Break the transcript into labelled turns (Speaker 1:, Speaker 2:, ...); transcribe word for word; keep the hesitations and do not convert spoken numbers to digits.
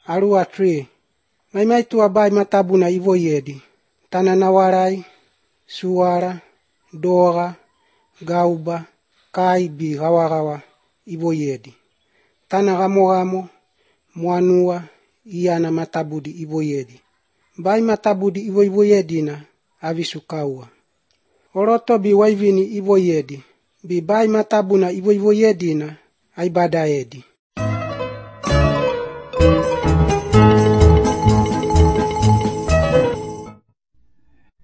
Speaker 1: Arua tri. Maimai tua bai matabuna ivoyedi. Tana nawarai, suara, doga, gauba, kai bi gawa-gawa ivoyedi. Tana gamo-gamo, muanua, iana matabudi ivoyedi. Bai matabudi ivoyedina avisu kaua. Oroto bi waivini ivoyedi. Bi bai matabuna ivoyedina aibadaedi.